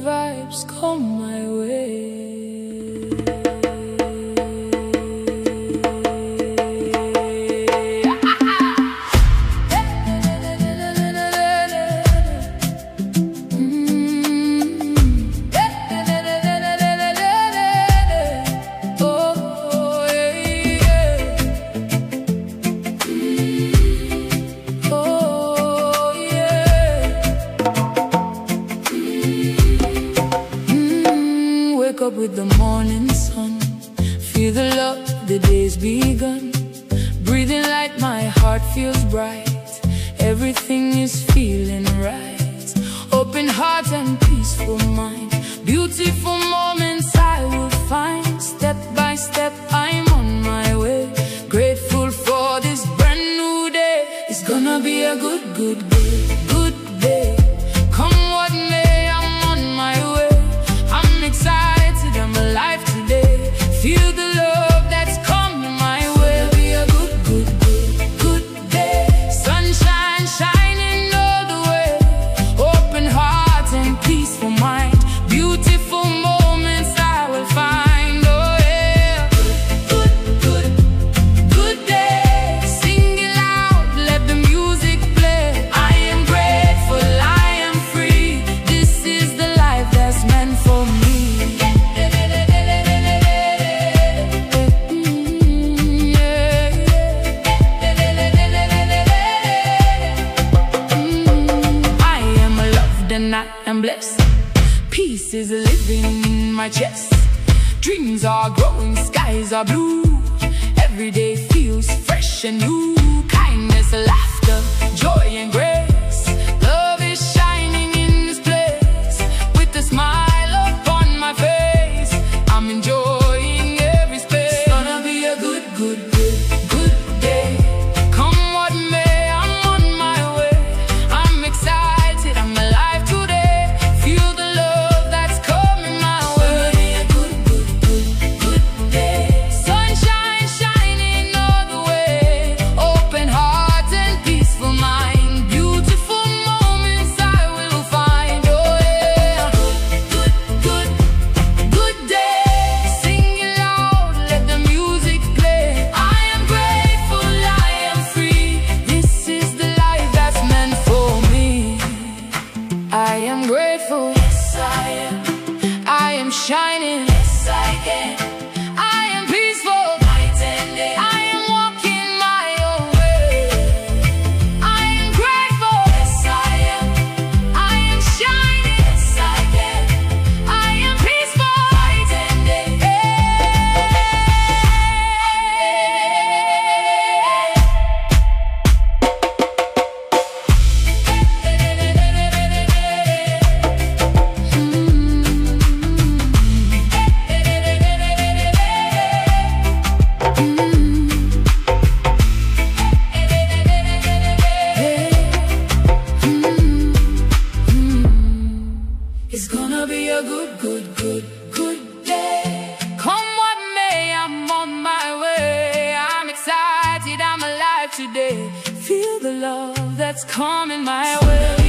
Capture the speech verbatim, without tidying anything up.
vibes come my way. Wake up with the morning sun, feel the love, the day's begun. Breathing light, my heart feels bright. Everything is feeling right. Open heart and peaceful mind. Beautiful moments I will find. Step by step I'm on my way. Grateful for this brand new day. It's gonna be a good, good, good, good day. Come what may, I'm on my way. I'm excited, I'm alive today. Feel the love that's coming my way. It'll be a good, good, good, good day. Sunshine shining all the way. Open heart and peaceful mind. Beautiful moments I will find. Oh yeah. Good, good, good, good day. Sing it loud, let the music play. I am grateful, I am free. This is the life that's meant for me. I am blessed. Peace is living in my chest. Dreams are growing, skies are blue. Every day feels fresh and new. Kindness, laughter, joy and grace. Love is shining in this place. With a smile upon my face, I'm enjoying every space. It's gonna be a good, good, good, good day. Come what may, I'm on my way. I'm excited, I'm alive today. Feel the love that's coming my way. A good, good, good, good day. Sunshine shining all the way. Open heart and peaceful mind. Beautiful moments I will find. Oh yeah. Good, good, good, good day. Sing it loud, let the music play. I am grateful, I am free. This is the life that's meant for me. I am grateful, yes I am. I am shining, yes I can. I am peaceful, night and day. I am walking my own way. I am grateful, yes I am. I am shining, yes I can. I am peaceful, night and day. It's gonna be a good, good, good, good day. Come what may, I'm on my way. I'm excited, I'm alive today. Feel the love that's coming my way.